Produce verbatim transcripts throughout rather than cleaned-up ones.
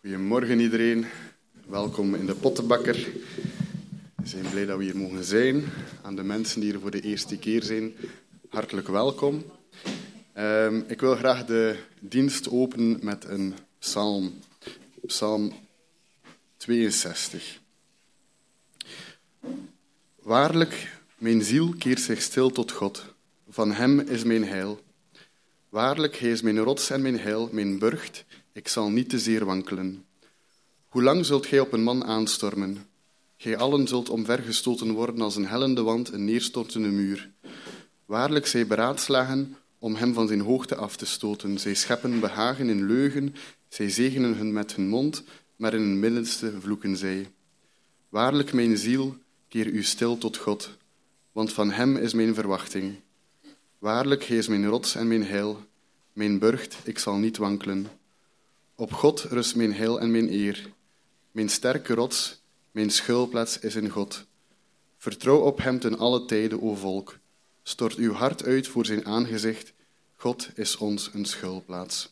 Goedemorgen iedereen, welkom in de Pottenbakker. We zijn blij dat we hier mogen zijn. Aan de mensen die er voor de eerste keer zijn, hartelijk welkom. Um, ik wil graag de dienst openen met een psalm, psalm tweeënzestig. Waarlijk, mijn ziel keert zich stil tot God, van hem is mijn heil. Waarlijk, hij is mijn rots en mijn heil, mijn burcht, ik zal niet te zeer wankelen. Hoe lang zult gij op een man aanstormen? Gij allen zult omvergestoten worden als een hellende wand, een neerstortende muur. Waarlijk, zij beraadslagen om hem van zijn hoogte af te stoten. Zij scheppen behagen in leugen, zij zegenen hun met hun mond, maar in hun middenste vloeken zij. Waarlijk, mijn ziel, keer u stil tot God, want van hem is mijn verwachting. Waarlijk, hij is mijn rots en mijn heil, mijn burcht, ik zal niet wankelen. Op God rust mijn heil en mijn eer. Mijn sterke rots, mijn schuilplaats is in God. Vertrouw op hem ten alle tijden, o volk. Stort uw hart uit voor zijn aangezicht. God is ons een schuilplaats.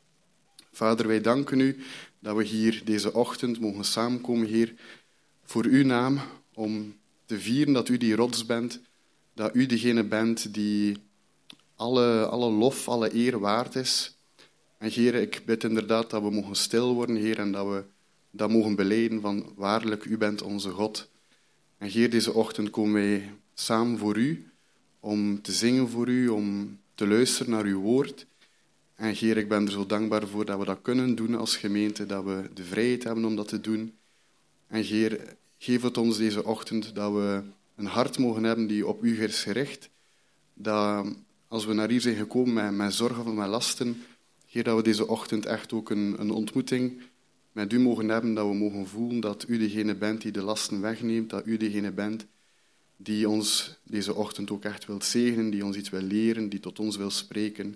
Vader, wij danken u dat we hier deze ochtend mogen samenkomen, Heer, voor uw naam, om te vieren dat u die rots bent, dat u degene bent die alle, alle lof, alle eer waard is. En Heer, ik bid inderdaad dat we mogen stil worden, Heer, en dat we dat mogen belijden van waarlijk, u bent onze God. En Heer, deze ochtend komen wij samen voor u, om te zingen voor u, om te luisteren naar uw woord. En Heer, ik ben er zo dankbaar voor dat we dat kunnen doen als gemeente, dat we de vrijheid hebben om dat te doen. En Heer, geef het ons deze ochtend dat we een hart mogen hebben die op u is gericht. Dat als we naar hier zijn gekomen met, met zorgen of met lasten, Heer, dat we deze ochtend echt ook een, een ontmoeting met u mogen hebben, dat we mogen voelen dat u degene bent die de lasten wegneemt, dat u degene bent die ons deze ochtend ook echt wilt zegenen, die ons iets wil leren, die tot ons wil spreken.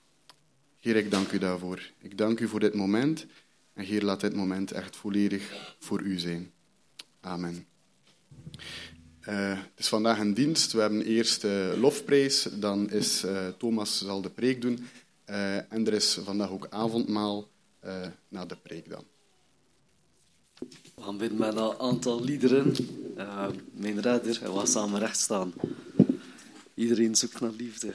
Heer, ik dank u daarvoor. Ik dank u voor dit moment. En Heer, laat dit moment echt volledig voor u zijn. Amen. Uh, het is vandaag een dienst. We hebben eerst uh, lofprijs, dan is uh, Thomas zal de preek doen. Uh, en er is vandaag ook avondmaal uh, na de preek dan. We gaan beginnen met een aantal liederen. Uh, mijn redder, en we gaan samen recht staan. Iedereen zoekt naar liefde.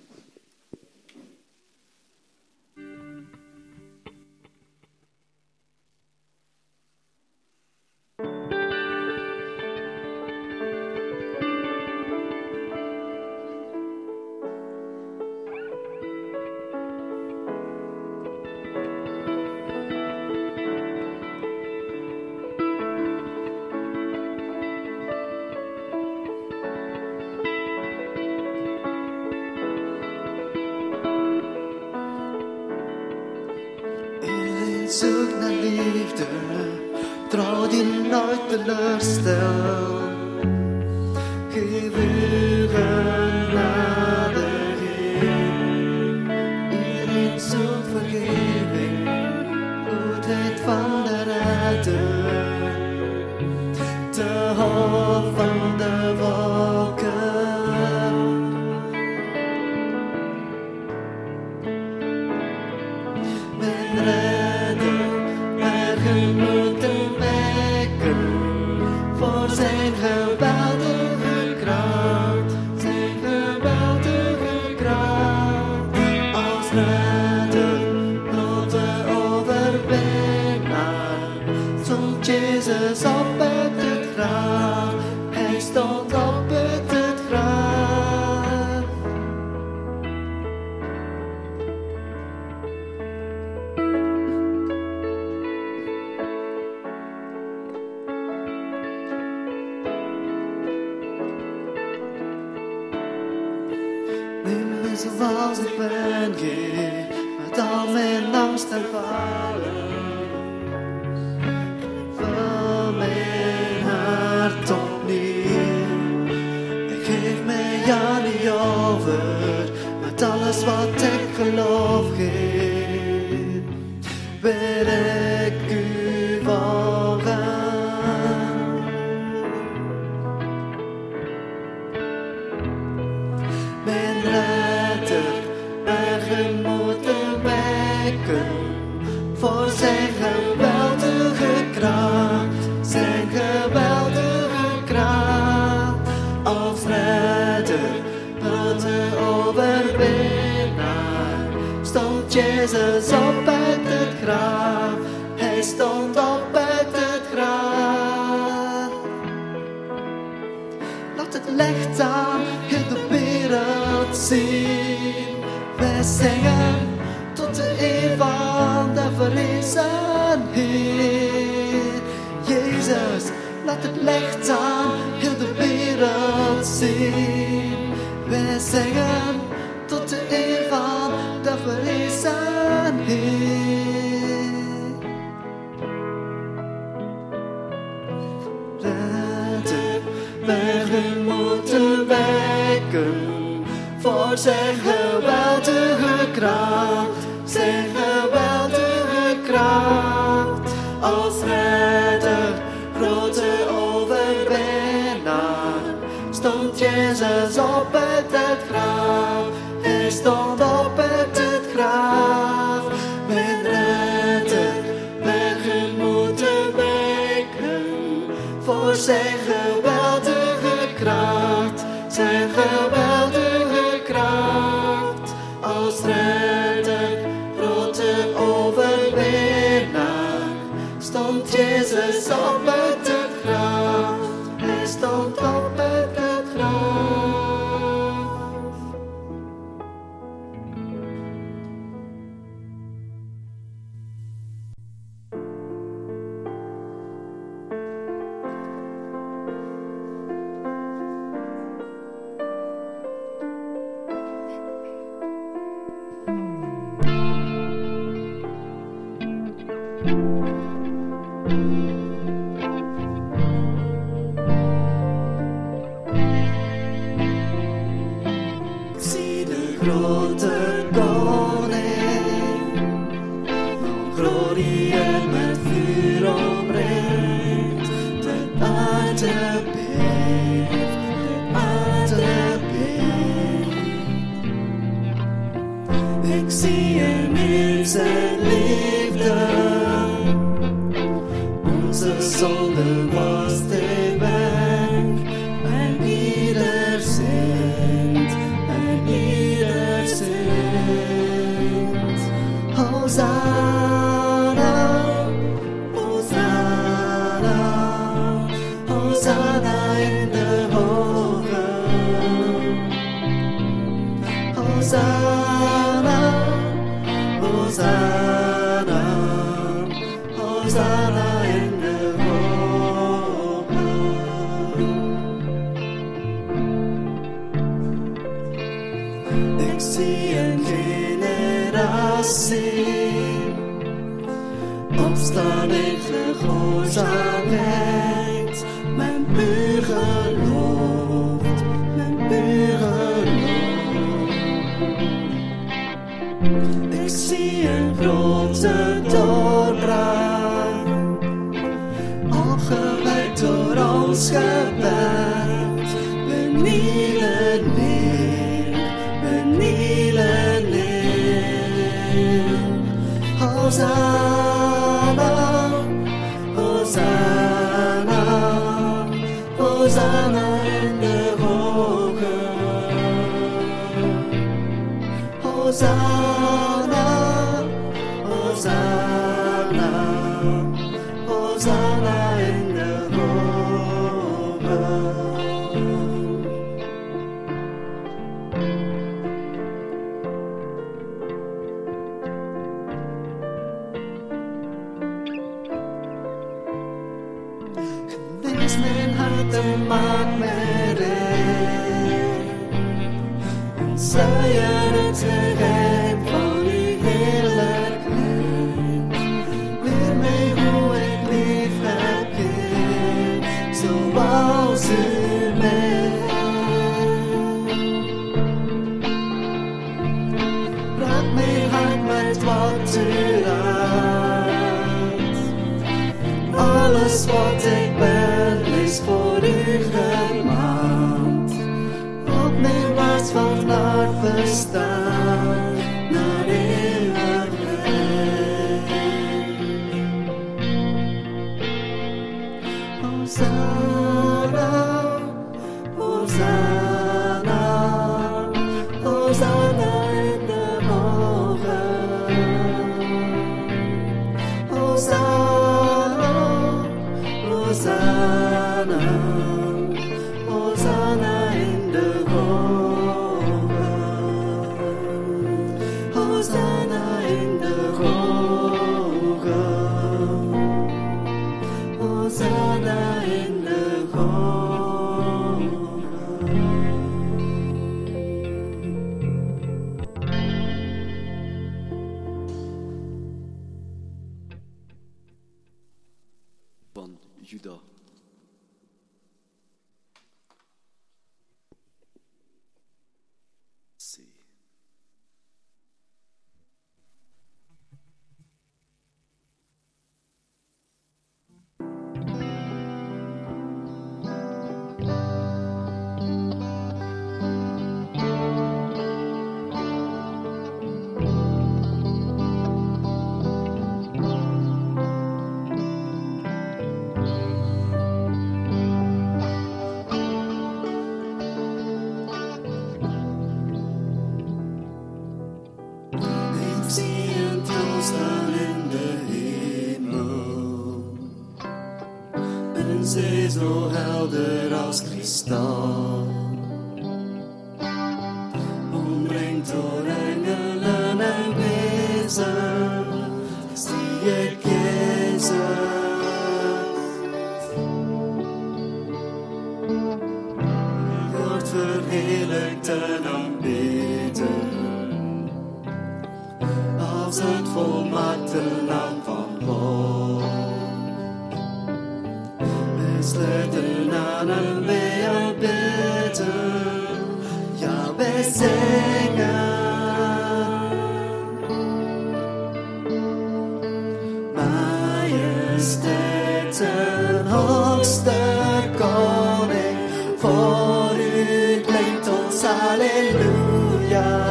Zoek naar liefde, trouw die nooit teleurstelt. Geef uw genade, Heer. Iedereen zoekt vergeving, goedheid van de redder. De hoop van de wolken. Mijn redder. We moeten wijken voor zijn geweldige kracht, zijn geweldige kracht. Als redder, grote overwinnaar, stond Jezus op uit het graf. Hij stond op uit het graf. Zoals ik ben, Heer, met al mijn angst en falen. Vul mijn hart opnieuw. Ik geef mij aan u over, met alles wat ik geloof, Heer. Wil ik u volgen. Mijn redder, bergen moeten wijken voor zijn geweld. kracht, zijn geweldige kracht. Als redder, grote overwinnaar, stond Jezus op uit het graf. Hij stond op uit het graf. Laat het licht aan heel de wereld zien. Wij zingen tot de eer van de verrezen Heer. Jezus, laat het licht aan heel de wereld zien. Wij zingen tot de eer van de verrezen Heer. Redder, bergen moeten wijken voor zijn geweldige kracht, zijn geweldige kracht. Als redder, grote overwinnaar, stond Jezus op uit het graf. Hij stond op uit het graf. Mijn redder, bergen moeten wijken voor zijn geweldige kracht, zijn geweldige kracht. Als redder, grote overwinnaar, stond Jezus op uit het graf. Hij stond op uit het graf. Grote koning, van glorie en met vuur omringt. De aarde beeft, de aarde beeft. Ik zie hem in zijn liefde, onze zonde wast hij weg. En ieder zingt, en ieder zingt. Hosanna, Hosanna, Hosanna in de hogen. Hosanna, Hosanna, Hosanna in de hogen. Ik zie een generatie opstaan in gehoorzaamheid. Mijn puur gelooft, mijn puur gelooft. Ik zie een grote doorbraak, al gewerkt door ons gebed. We knielen neer, we knielen neer. Hosanna, Hosanna, Hosanna in de hogen. Hosanna, Hosanna, Hosanna in de hogen. Genees mijn hart en maak mij rein. En sluier het geheim van uw heerlijkheid. Leer mij hoe ik lief heb, Heer, zoals u mij. Raak mijn hart met wat u raakt. Alles wat ik ben is voor u gemaakt. Op mijn mars van aard bestaan naar eeuwigheid. Juda. C. Zee zo helder als kristal, omringd door engelen en wezen, zie ik Jezus. Wordt verheerlijkt en aanbeden, als het volmaakte lam van God. Sluiten aan en wij aanbidden, ja wij zingen. Majesteit en hoogste koning, voor u klinkt ons halleluja.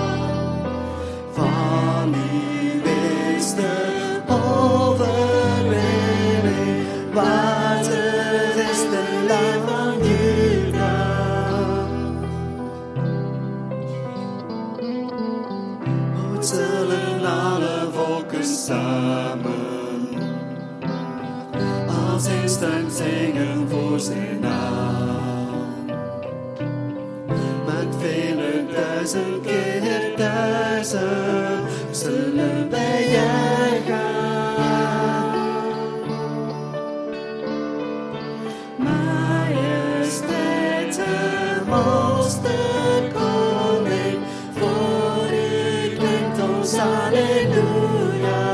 Van u is de overwinning, waardig is de Lam van Juda. Hoe zullen alle volken samen als één stem zingen voor zijn naam? Met vele duizend keer duizend zullen wij juichen. Hoogste koning, voor u klinkt ons halleluja.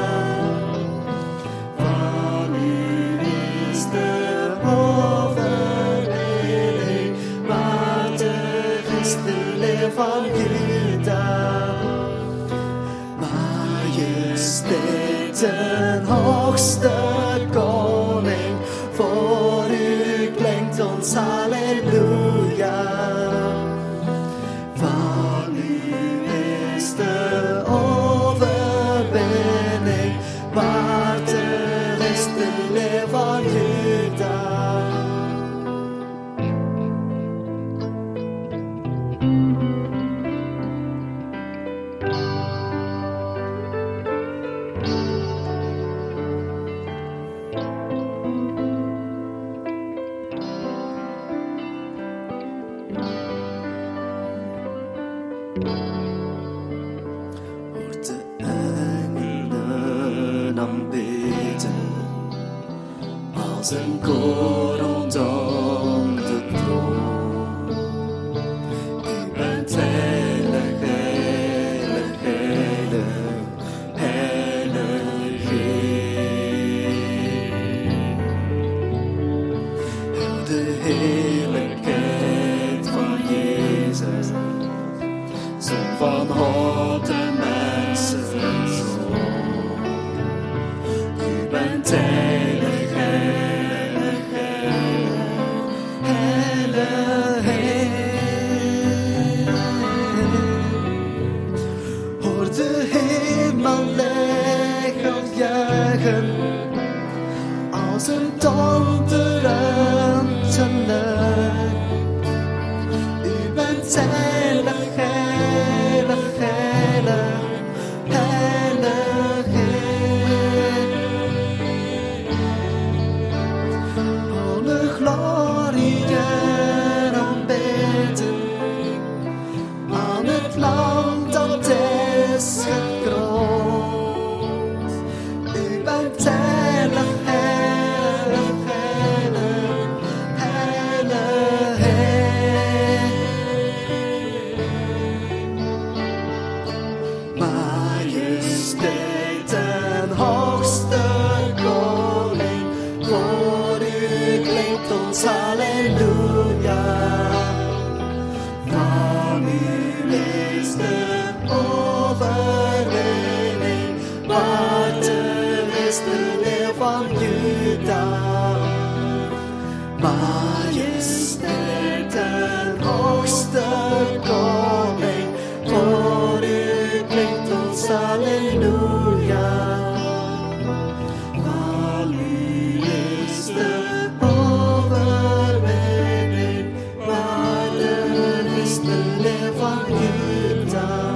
Van u is de overwinning, waardig is de Leeuw van Juda. Majesteit en hoogste koning, voor u klinkt ons halleluja. Van u is de overwinning, waardig is de Leeuw van Juda. Hoort de engelen aanbidden, als een koor rondom de troon. U bent heilig, heilig, heilig, heilig Heer. Heel de heerlijkheid van Jezus, Zoon van God en mensenzoon. U bent heilig, heilig, heilig, heilig Heer. Hoor de hemellegers juichen, als een donderend geluid. U bent heilig, heilig, heilig, heilig Heer. Alle glorie en aanbidden aan het land dat is gekroond. U bent heilig. Westerleer van Juda. Majesteit en hoogste koning, voor u klinkt ons halleluja. Van u is de overwinning, maar de Westerleer van Juda.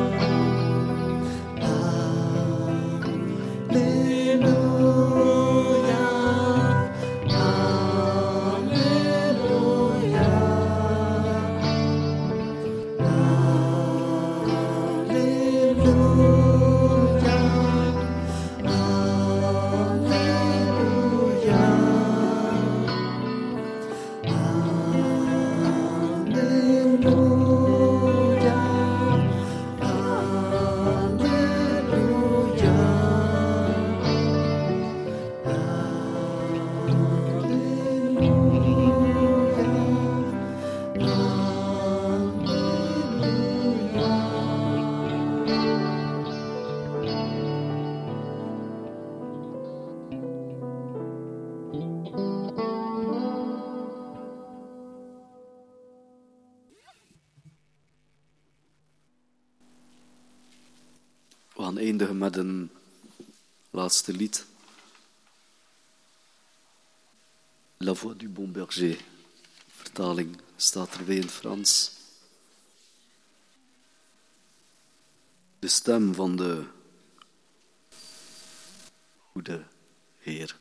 We gaan eindigen met een laatste lied. La Voix du Bon Berger. Vertaling staat er weer in het Frans. De stem van de goede Heer.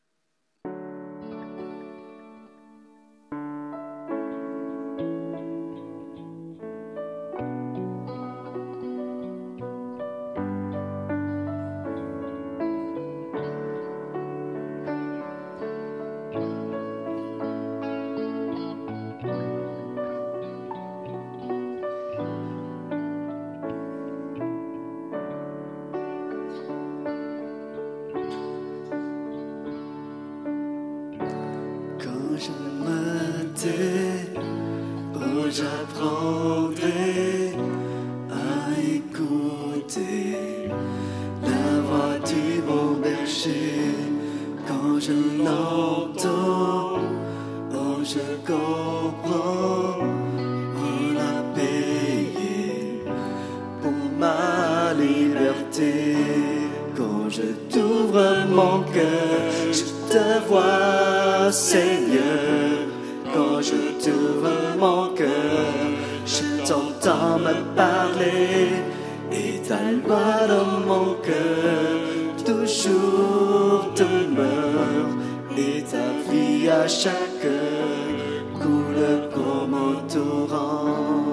Je me tais, oh j'apprendrai à écouter la voix du bon berger. Quand je l'entends, oh je comprends, on a payé pour ma liberté. Quand je t'ouvre mon cœur, je te vois, Seigneur. Quand je t'ouvre mon cœur, je t'entends me parler. Et ta loi dans mon cœur toujours demeure. Et ta vie à chaque heure coule comme un torrent.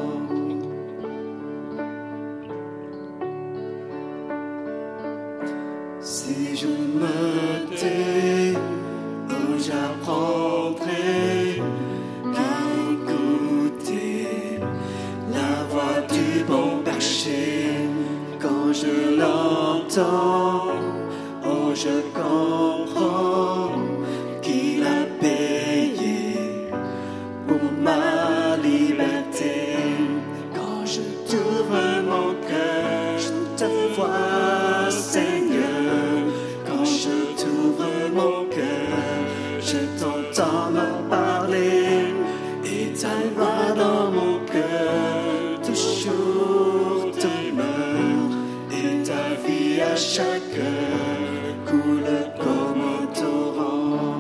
Si je me tais, oh j'apprendrai qu'à écouter la voix du bon berger. Quand je l'entends, oh je comprends qu'il a payé pour ma liberté. Quand je t'ouvre mon cœur, je te vois, Seigneur. Quand je t'ouvre mon cœur, je t'entends me parler. Et ta loi dans mon cœur toujours demeure. Et ta vie à chaque heure coule comme un torrent.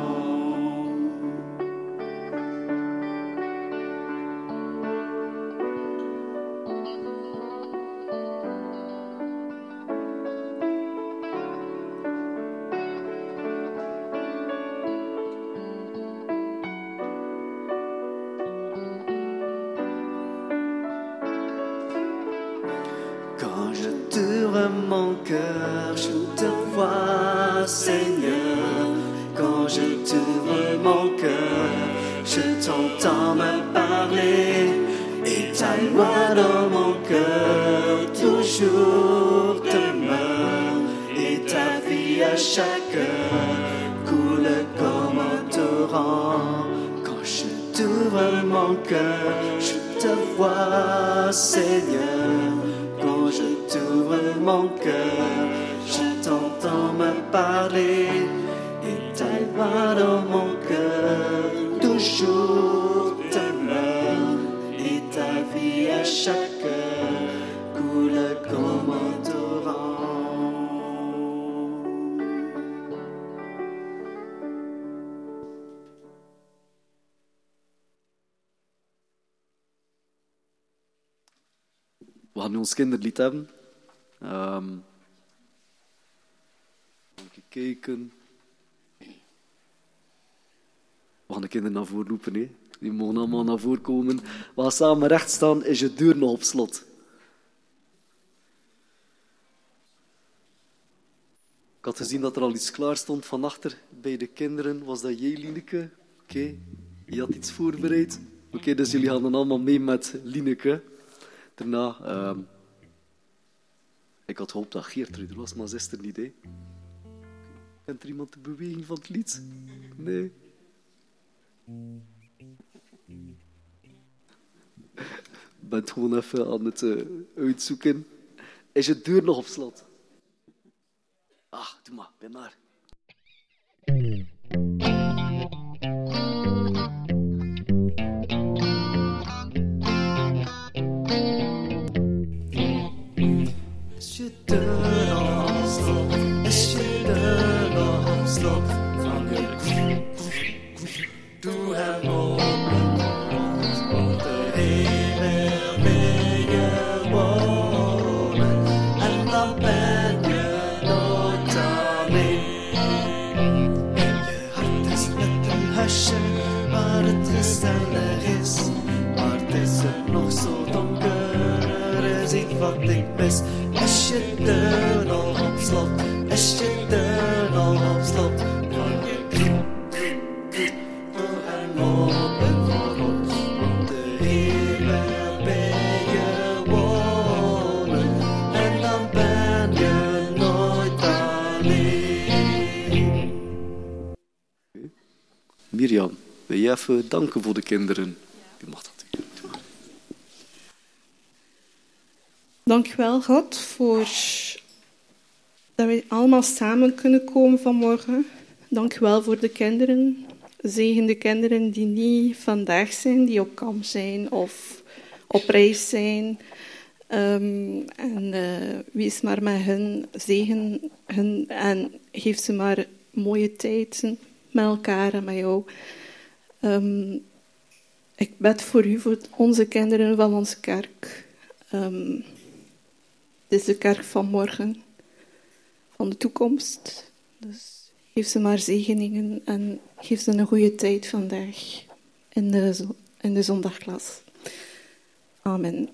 Quand je t'ouvre mon cœur, je te vois, Seigneur. Quand je t'ouvre mon cœur, je t'entends me parler. Et ta loi dans mon cœur toujours demeure. Et ta vie à chaque heure coule comme un torrent. Quand je t'ouvre mon cœur, je te vois, Seigneur. Quand je t'ouvre mon cœur, je t'entends me parler et ta voix dans mon cœur toujours demeure et ta vie à chaque heure coule comme un torrent. We gaan nu ons kinderlied hebben. Um, even kijken. We gaan de kinderen naar voren roepen. Hè. Die mogen allemaal naar voren komen. We gaan samen recht staan. Is je deur nog op slot? Ik had gezien dat er al iets klaar stond van achter bij de kinderen. Was dat jij, Lineke? Oké. Okay. Je had iets voorbereid. Oké, okay, dus jullie gaan dan allemaal mee met Lineke. Daarna... Um, Ik had gehoopt dat Geertrude er was, maar ze is er niet. Hè. Kent er iemand de beweging van het lied? Nee. Ik ben het gewoon even aan het uh, uitzoeken. Is je deur nog op slot? Ah, doe maar, ben maar. Is je deur nog op slot? Is je deur nog op slot? Van je doe hem open, want de hemel ben je wonen en dan ben je nooit alleen. Je hart is net een huisje waar het gezellig is, maar het is er nog zo donker, er is iets wat ik mis. Is je deur nog op slot? Is je deur nog op slot? Van je doe hem open voor ons, want de hemel ben je wonen en dan ben je nooit alleen. Mirjam, wil je even danken voor de kinderen? Je mag dat doen. Dank u wel, God, voor dat we allemaal samen kunnen komen vanmorgen. Dank u wel voor de kinderen. Zegen de kinderen die niet vandaag zijn, die op kamp zijn of op reis zijn. Um, en uh, wees maar met hen, zegen hen en geef ze maar mooie tijd met elkaar en met jou. Um, ik bid voor u, voor onze kinderen van onze kerk. Um, Dit is de kerk van morgen, van de toekomst. Dus geef ze maar zegeningen en geef ze een goede tijd vandaag in de, in de zondagklas. Amen.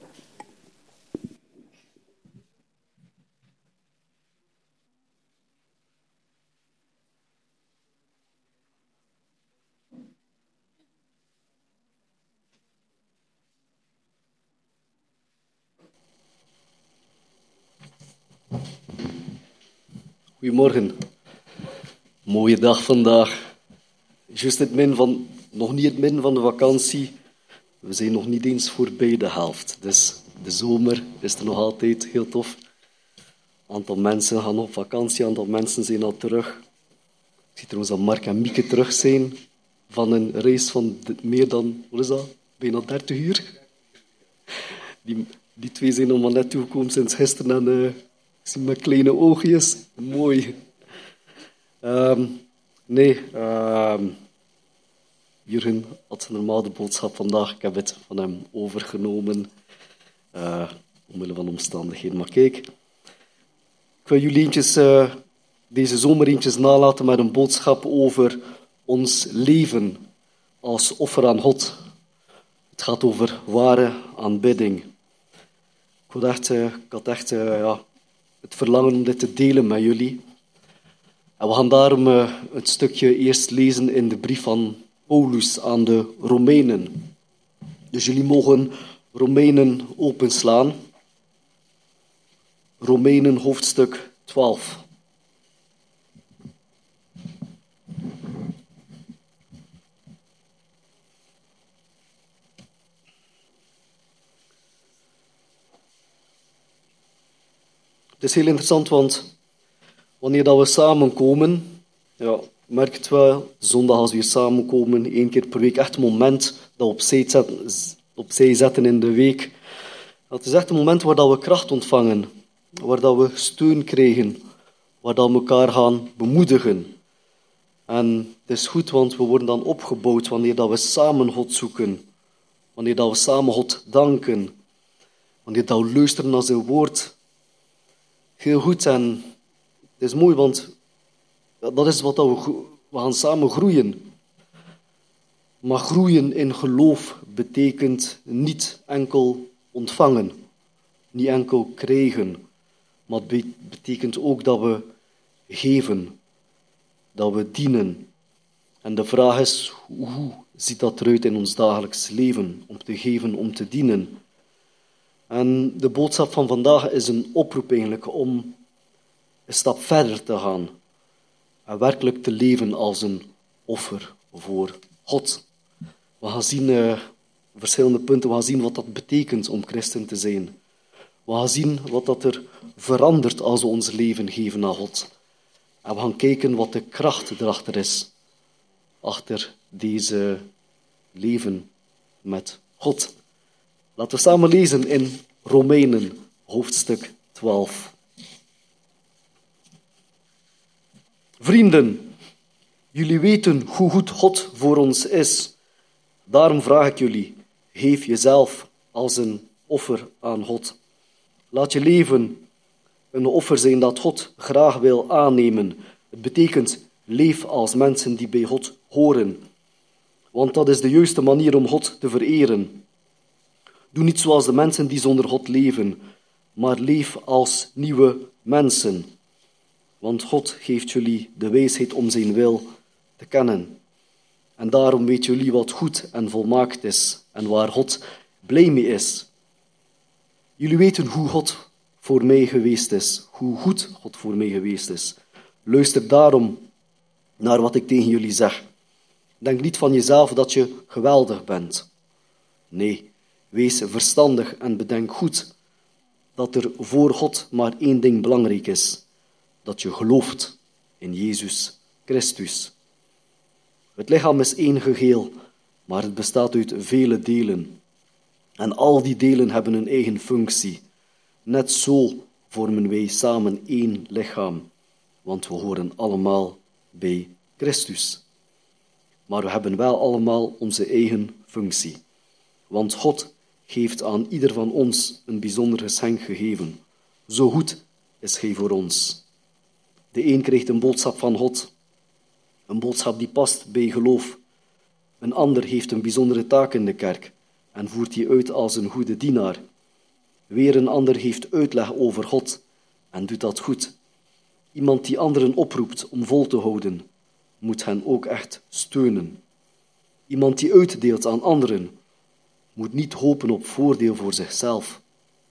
Goedemorgen. Mooie dag vandaag. Juist het min van, nog niet het min van de vakantie. We zijn nog niet eens voorbij de helft. Dus de zomer is er nog altijd heel tof. Een aantal mensen gaan op vakantie, een aantal mensen zijn al terug. Ik zie trouwens dat Mark en Mieke terug zijn van een reis van meer dan, wat is dat, bijna dertig uur. Die, die twee zijn nog maar net toegekomen sinds gisteren en uh, ik zie mijn kleine oogjes. Mooi. Um, nee, um, Jurgen had normaal de boodschap vandaag. Ik heb het van hem overgenomen. Uh, omwille van omstandigheden. Maar kijk, ik wil jullie eentjes, uh, deze zomer eentjes nalaten met een boodschap over ons leven als offer aan God. Het gaat over ware aanbidding. Ik had echt, uh, ik had echt uh, ja, het verlangen om dit te delen met jullie. En we gaan daarom uh, het stukje eerst lezen in de brief van Paulus aan de Romeinen. Dus jullie mogen Romeinen openslaan. Romeinen hoofdstuk twaalf. Het is heel interessant, want wanneer dat we samenkomen, ja, merk het wel, zondag als we weer samenkomen, één keer per week, echt een moment dat we opzij zetten, opzij zetten in de week. Het is echt een moment waar dat we kracht ontvangen, waar dat we steun krijgen, waar dat we elkaar gaan bemoedigen. En het is goed, want we worden dan opgebouwd wanneer dat we samen God zoeken, wanneer dat we samen God danken, wanneer dat we luisteren naar zijn woord. Heel goed, en het is mooi, want dat is wat we, we gaan samen groeien. Maar groeien in geloof betekent niet enkel ontvangen, niet enkel krijgen, maar het betekent ook dat we geven, dat we dienen. En de vraag is, hoe ziet dat eruit in ons dagelijks leven, om te geven, om te dienen? En de boodschap van vandaag is een oproep eigenlijk om een stap verder te gaan en werkelijk te leven als een offer voor God. We gaan zien uh, verschillende punten, we gaan zien wat dat betekent om christen te zijn. We gaan zien wat dat er verandert als we ons leven geven aan God. En we gaan kijken wat de kracht erachter is, achter deze leven met God. Laten we samen lezen in Romeinen, hoofdstuk twaalf. Vrienden, jullie weten hoe goed God voor ons is. Daarom vraag ik jullie, geef jezelf als een offer aan God. Laat je leven een offer zijn dat God graag wil aannemen. Het betekent, leef als mensen die bij God horen. Want dat is de juiste manier om God te vereren. Doe niet zoals de mensen die zonder God leven, maar leef als nieuwe mensen. Want God geeft jullie de wijsheid om zijn wil te kennen. En daarom weet jullie wat goed en volmaakt is en waar God blij mee is. Jullie weten hoe God voor mij geweest is, hoe goed God voor mij geweest is. Luister daarom naar wat ik tegen jullie zeg. Denk niet van jezelf dat je geweldig bent. Nee, wees verstandig en bedenk goed dat er voor God maar één ding belangrijk is. Dat je gelooft in Jezus Christus. Het lichaam is één geheel, maar het bestaat uit vele delen. En al die delen hebben een eigen functie. Net zo vormen wij samen één lichaam, want we horen allemaal bij Christus. Maar we hebben wel allemaal onze eigen functie. Want God heeft aan ieder van ons een bijzonder geschenk gegeven. Zo goed is Hij voor ons. De een krijgt een boodschap van God, een boodschap die past bij geloof. Een ander heeft een bijzondere taak in de kerk en voert die uit als een goede dienaar. Weer een ander heeft uitleg over God en doet dat goed. Iemand die anderen oproept om vol te houden, moet hen ook echt steunen. Iemand die uitdeelt aan anderen, moet niet hopen op voordeel voor zichzelf.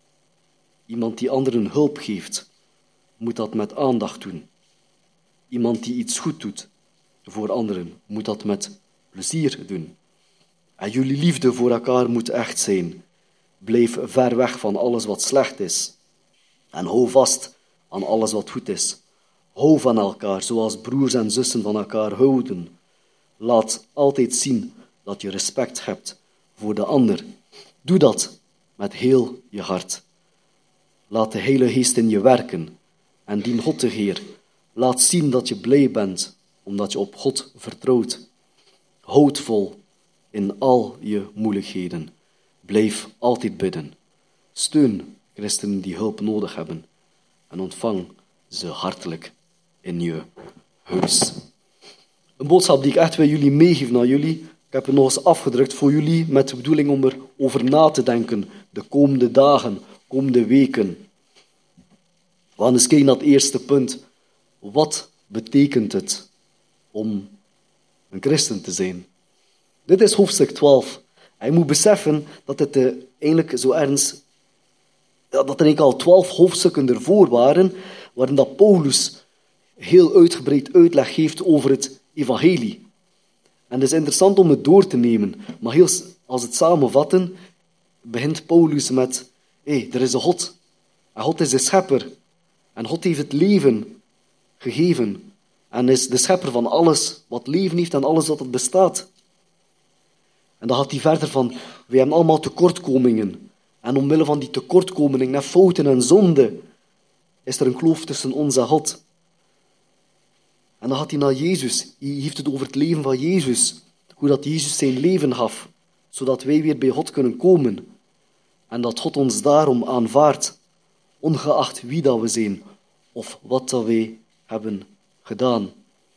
Iemand die anderen hulp geeft, moet dat met aandacht doen. Iemand die iets goed doet voor anderen, moet dat met plezier doen. En jullie liefde voor elkaar moet echt zijn. Blijf ver weg van alles wat slecht is. En hou vast aan alles wat goed is. Hou van elkaar, zoals broers en zussen van elkaar houden. Laat altijd zien dat je respect hebt voor de ander. Doe dat met heel je hart. Laat de Heilige Geest in je werken en dien God de Heer. Laat zien dat je blij bent, omdat je op God vertrouwt. Houd vol in al je moeilijkheden. Blijf altijd bidden. Steun christenen die hulp nodig hebben en ontvang ze hartelijk in je huis. Een boodschap die ik echt wil jullie meegeven naar jullie. Ik heb het nog eens afgedrukt voor jullie met de bedoeling om erover na te denken de komende dagen, komende weken. We gaan eens kijken naar het eerste punt. Wat betekent het om een christen te zijn? Dit is hoofdstuk twaalf. En je moet beseffen dat het uh, eigenlijk zo ergens, ja, dat er eigenlijk al twaalf hoofdstukken ervoor waren, waarin dat Paulus heel uitgebreid uitleg geeft over het evangelie. En het is interessant om het door te nemen, maar heel, als het samenvatten, begint Paulus met, hé, hey, er is een God. En God is de schepper. En God heeft het leven gegeven en is de schepper van alles wat leven heeft en alles wat het bestaat. En dan gaat hij verder van, wij hebben allemaal tekortkomingen. En omwille van die tekortkomingen en fouten en zonden is er een kloof tussen ons en God. En dan gaat hij naar Jezus. Hij heeft het over het leven van Jezus. Hoe dat Jezus zijn leven gaf, zodat wij weer bij God kunnen komen. En dat God ons daarom aanvaardt, ongeacht wie dat we zijn of wat dat wij hebben gedaan.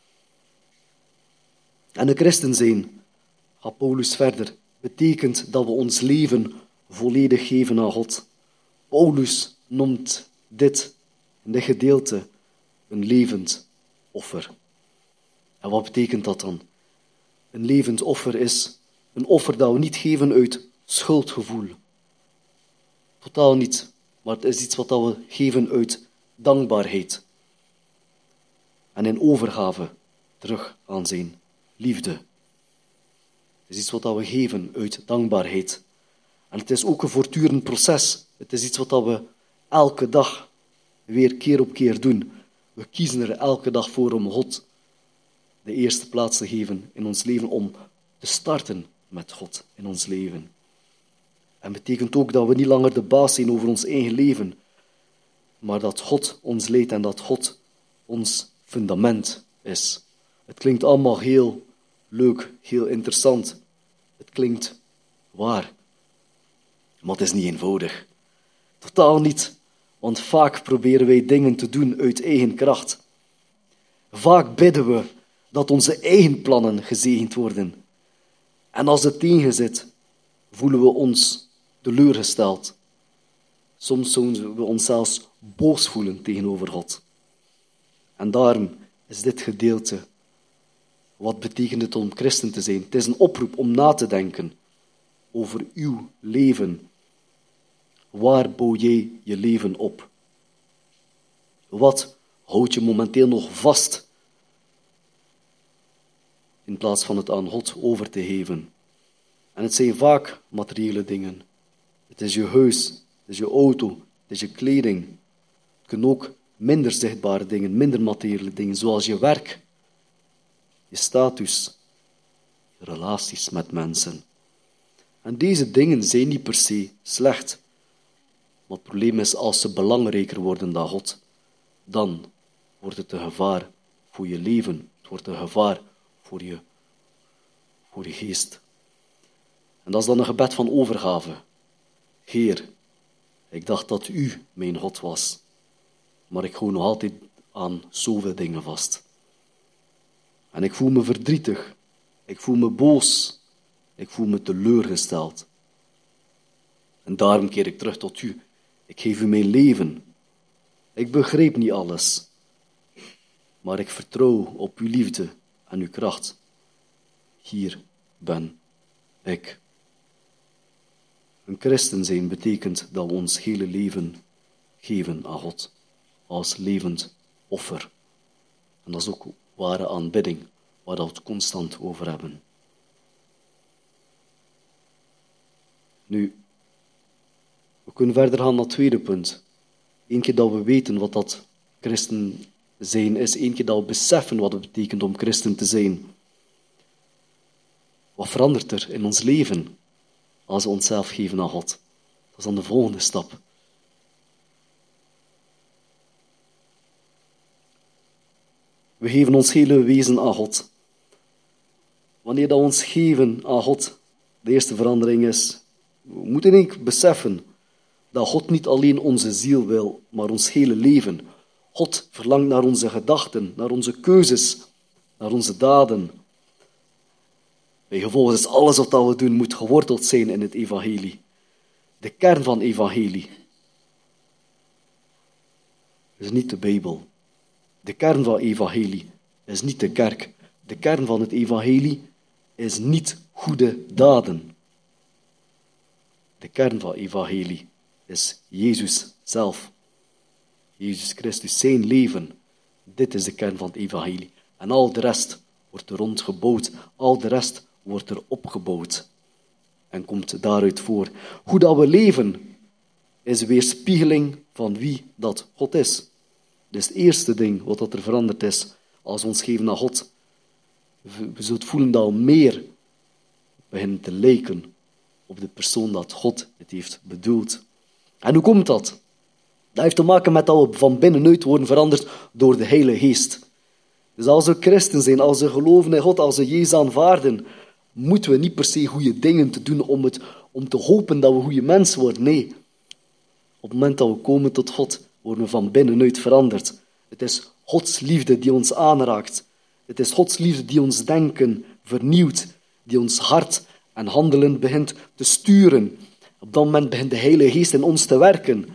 En een christen zijn, gaat Paulus verder, betekent dat we ons leven volledig geven aan God. Paulus noemt dit, in dit gedeelte, een levend offer. En wat betekent dat dan? Een levend offer is een offer dat we niet geven uit schuldgevoel. Totaal niet, maar het is iets wat we geven uit dankbaarheid. En in overgave terug aan zijn liefde. Het is iets wat we geven uit dankbaarheid. En het is ook een voortdurend proces. Het is iets wat we elke dag weer keer op keer doen. We kiezen er elke dag voor om God de eerste plaats te geven in ons leven, om te starten met God in ons leven. En betekent ook dat we niet langer de baas zijn over ons eigen leven, maar dat God ons leidt en dat God ons fundament is. Het klinkt allemaal heel leuk, heel interessant. Het klinkt waar. Maar het is niet eenvoudig. Totaal niet, want vaak proberen wij dingen te doen uit eigen kracht. Vaak bidden we dat onze eigen plannen gezegend worden. En als het tegen zit, voelen we ons teleurgesteld. Soms zouden we ons zelfs boos voelen tegenover God. En daarom is dit gedeelte, wat betekent het om christen te zijn? Het is een oproep om na te denken over uw leven. Waar bouw jij je leven op? Wat houd je momenteel nog vast in plaats van het aan God over te geven? En het zijn vaak materiële dingen. Het is je huis, het is je auto, het is je kleding. Het kunnen ook minder zichtbare dingen, minder materiële dingen, zoals je werk, je status, je relaties met mensen. En deze dingen zijn niet per se slecht. Maar het probleem is, als ze belangrijker worden dan God, dan wordt het een gevaar voor je leven. Het wordt een gevaar voor je, voor je geest. En dat is dan een gebed van overgave. Heer, ik dacht dat u mijn God was, maar ik hou nog altijd aan zoveel dingen vast. En ik voel me verdrietig, ik voel me boos, ik voel me teleurgesteld. En daarom keer ik terug tot u. Ik geef u mijn leven. Ik begrijp niet alles, maar ik vertrouw op uw liefde en uw kracht. Hier ben ik. Een christen zijn betekent dat we ons hele leven geven aan God, als levend offer. En dat is ook ware aanbidding, waar we het constant over hebben. Nu, we kunnen verder gaan naar het tweede punt. Eén keer dat we weten wat dat christen zijn is, één keer dat we beseffen wat het betekent om christen te zijn. Wat verandert er in ons leven als we onszelf geven aan God? Dat is dan de volgende stap. We geven ons hele wezen aan God. Wanneer dat we ons geven aan God, de eerste verandering is, we moeten eigenlijk beseffen dat God niet alleen onze ziel wil, maar ons hele leven. God verlangt naar onze gedachten, naar onze keuzes, naar onze daden. Bij gevolg is alles wat we doen, moet geworteld zijn in het evangelie. De kern van het evangelie is niet de Bijbel. De kern van het evangelie is niet de kerk. De kern van het evangelie is niet goede daden. De kern van het evangelie is Jezus zelf. Jezus Christus, zijn leven. Dit is de kern van het evangelie. En al de rest wordt er rond gebouwd. Al de rest wordt er opgebouwd. En komt daaruit voor. Hoe dat we leven is weerspiegeling van wie dat God is. Dus het eerste ding wat er veranderd is als we ons geven naar God. We zullen voelen dat we meer beginnen te lijken op de persoon dat God het heeft bedoeld. En hoe komt dat? Dat heeft te maken met dat we van binnenuit worden veranderd door de Heilige Geest. Dus als we christen zijn, als we geloven in God, als we Jezus aanvaarden, moeten we niet per se goede dingen te doen om, het, om te hopen dat we goede mensen worden. Nee. Op het moment dat we komen tot God, worden we van binnenuit veranderd. Het is Gods liefde die ons aanraakt. Het is Gods liefde die ons denken vernieuwt, die ons hart en handelen begint te sturen. Op dat moment begint de Heilige Geest in ons te werken.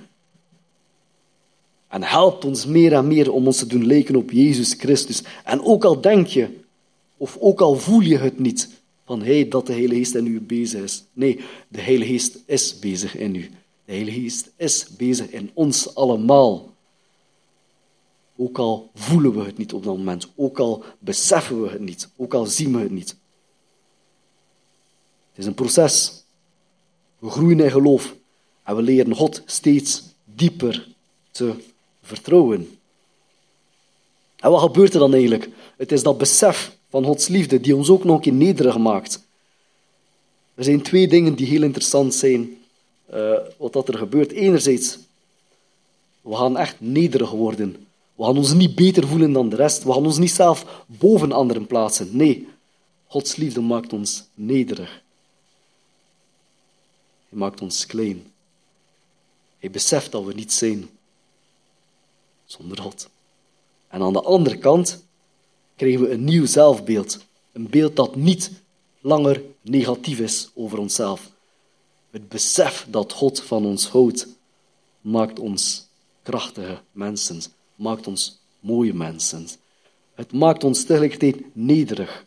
En helpt ons meer en meer om ons te doen lijken op Jezus Christus. En ook al denk je, of ook al voel je het niet, van hey, dat de Heilige Geest in u bezig is. Nee, de Heilige Geest is bezig in u. De Heilige Geest is bezig in ons allemaal. Ook al voelen we het niet op dat moment. Ook al beseffen we het niet. Ook al zien we het niet. Het is een proces. We groeien in geloof. En we leren God steeds dieper te vertrouwen. En wat gebeurt er dan eigenlijk? Het is dat besef van Gods liefde die ons ook nog een keer nederig maakt. Er zijn twee dingen die heel interessant zijn. Uh, wat dat er gebeurt. Enerzijds, we gaan echt nederig worden. We gaan ons niet beter voelen dan de rest. We gaan ons niet zelf boven anderen plaatsen. Nee, Gods liefde maakt ons nederig. Hij maakt ons klein. Hij beseft dat we niet zijn zonder God. En aan de andere kant krijgen we een nieuw zelfbeeld. Een beeld dat niet langer negatief is over onszelf. Het besef dat God van ons houdt, maakt ons krachtige mensen. Maakt ons mooie mensen. Het maakt ons tegelijkertijd nederig.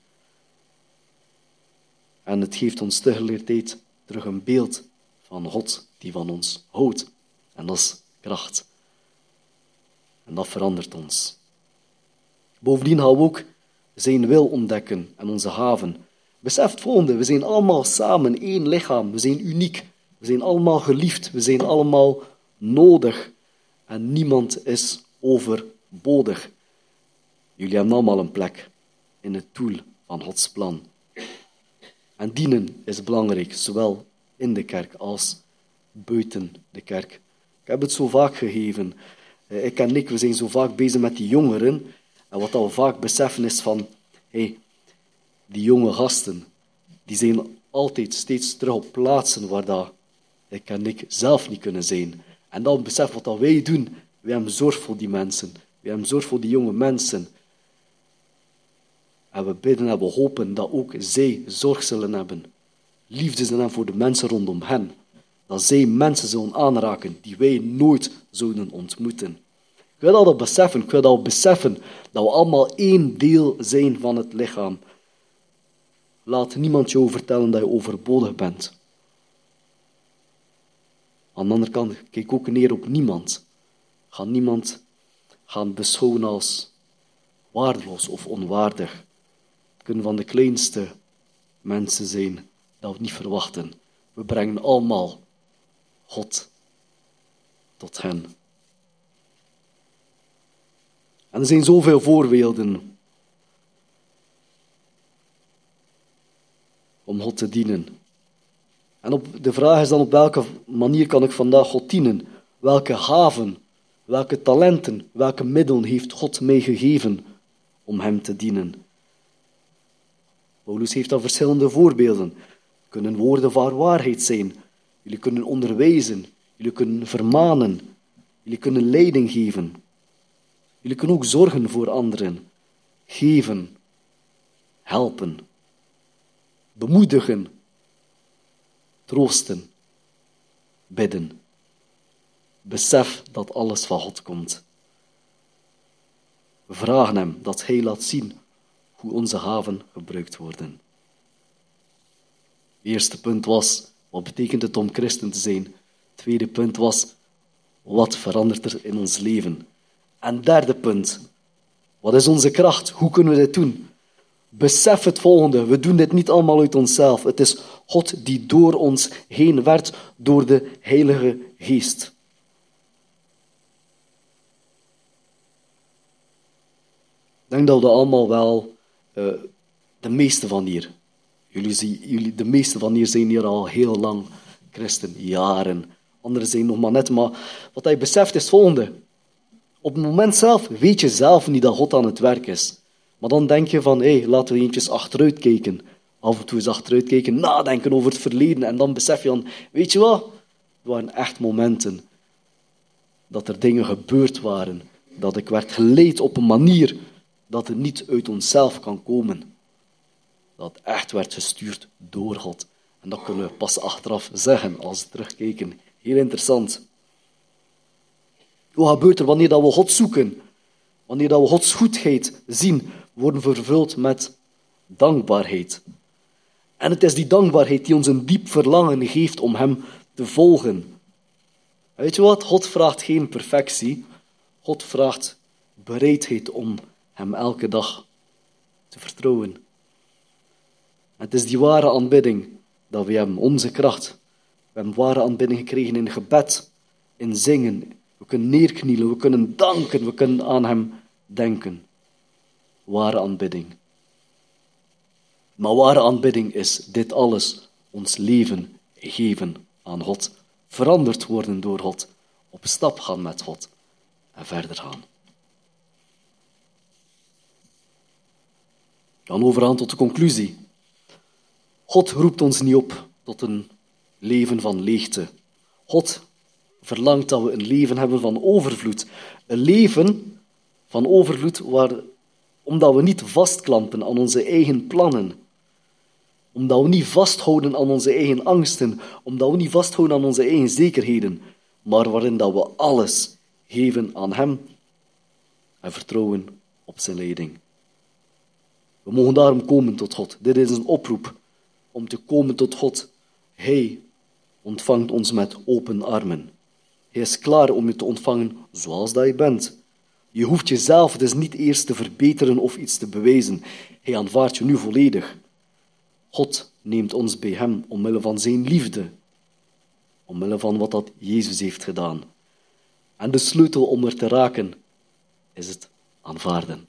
En het geeft ons tegelijkertijd terug een beeld van God die van ons houdt. En dat is kracht. En dat verandert ons. Bovendien gaan we ook zijn wil ontdekken en onze haven. Besef het volgende, we zijn allemaal samen één lichaam. We zijn uniek. We zijn allemaal geliefd. We zijn allemaal nodig. En niemand is overbodig. Jullie hebben allemaal een plek in het doel van Gods plan. En dienen is belangrijk, zowel in de kerk als buiten de kerk. Ik heb het zo vaak gegeven. Ik en Nick, we zijn zo vaak bezig met die jongeren. En wat we vaak beseffen is van, hey, die jonge gasten, die zijn altijd steeds terug op plaatsen waar dat ik en Nick zelf niet kunnen zijn. En dan besef wat dat wij doen. Wij hebben zorg voor die mensen. Wij hebben zorg voor die jonge mensen. En we bidden en we hopen dat ook zij zorg zullen hebben. Liefde zullen hebben voor de mensen rondom hen. Dat zij mensen zullen aanraken die wij nooit zouden ontmoeten. Ik wil dat beseffen. Ik wil dat beseffen dat we allemaal één deel zijn van het lichaam. Laat niemand jou vertellen dat je overbodig bent. Aan de andere kant, kijk ook neer op niemand. Ga niemand gaan beschouwen als waardeloos of onwaardig. Het kunnen van de kleinste mensen zijn dat we niet verwachten. We brengen allemaal God tot hen. En er zijn zoveel voorbeelden om God te dienen. En op, de vraag is dan, op welke manier kan ik vandaag God dienen? Welke gaven, welke talenten, welke middelen heeft God mij gegeven om hem te dienen? Paulus heeft daar verschillende voorbeelden. Het kunnen woorden van waarheid zijn. Jullie kunnen onderwijzen. Jullie kunnen vermanen. Jullie kunnen leiding geven. Jullie kunnen ook zorgen voor anderen. Geven. Helpen. Bemoedigen. Troosten. Bidden. Besef dat alles van God komt. We vragen hem dat hij laat zien hoe onze gaven gebruikt worden. Het eerste punt was, wat betekent het om christen te zijn? Het tweede punt was, wat verandert er in ons leven? En het derde punt, wat is onze kracht? Hoe kunnen we dit doen? Besef het volgende, we doen dit niet allemaal uit onszelf. Het is God die door ons heen werkt door de Heilige Geest. Ik denk dat we dat allemaal wel, uh, de meeste van hier, jullie, zien, jullie, de meeste van hier zijn hier al heel lang christen, jaren. Anderen zijn nog maar net, maar wat hij beseft is het volgende. Op het moment zelf weet je zelf niet dat God aan het werk is. Maar dan denk je van, hé, hey, laten we eentjes achteruit kijken. Af en toe eens achteruit kijken, nadenken over het verleden. En dan besef je dan, weet je wat? Het waren echt momenten dat er dingen gebeurd waren. Dat ik werd geleid op een manier dat het niet uit onszelf kan komen. Dat het echt werd gestuurd door God. En dat kunnen we pas achteraf zeggen als we terugkijken. Heel interessant. Wat gebeurt er wanneer dat we God zoeken? Wanneer dat we Gods goedheid zien, worden vervuld met dankbaarheid. En het is die dankbaarheid die ons een diep verlangen geeft om Hem te volgen. En weet je wat? God vraagt geen perfectie. God vraagt bereidheid om Hem elke dag te vertrouwen. En het is die ware aanbidding dat we hebben, onze kracht. We hebben ware aanbidding gekregen in gebed, in zingen. We kunnen neerknielen, we kunnen danken, we kunnen aan Hem denken. Ware aanbidding. Maar ware aanbidding is dit alles, ons leven geven aan God. Veranderd worden door God, op stap gaan met God en verder gaan. Dan overaan tot de conclusie. God roept ons niet op tot een leven van leegte. God verlangt dat we een leven hebben van overvloed. Een leven van overvloed waar, omdat we niet vastklampen aan onze eigen plannen. Omdat we niet vasthouden aan onze eigen angsten. Omdat we niet vasthouden aan onze eigen zekerheden. Maar waarin dat we alles geven aan Hem en vertrouwen op zijn leiding. We mogen daarom komen tot God. Dit is een oproep om te komen tot God. Hij ontvangt ons met open armen. Hij is klaar om je te ontvangen zoals dat je bent. Je hoeft jezelf dus niet eerst te verbeteren of iets te bewijzen. Hij aanvaardt je nu volledig. God neemt ons bij Hem omwille van zijn liefde. Omwille van wat dat Jezus heeft gedaan. En de sleutel om er te raken is het aanvaarden.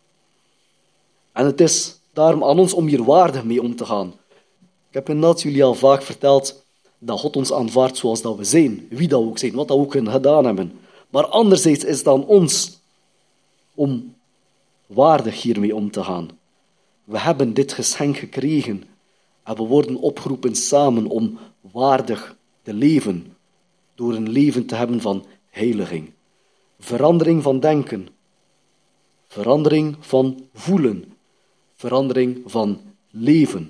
En het is daarom aan ons om hier waardig mee om te gaan. Ik heb inderdaad jullie al vaak verteld dat God ons aanvaardt zoals dat we zijn. Wie dat we ook zijn, wat dat we ook gedaan hebben. Maar anderzijds is het aan ons om waardig hiermee om te gaan. We hebben dit geschenk gekregen en we worden opgeroepen samen om waardig te leven. Door een leven te hebben van heiliging. Verandering van denken. Verandering van voelen. Verandering van leven.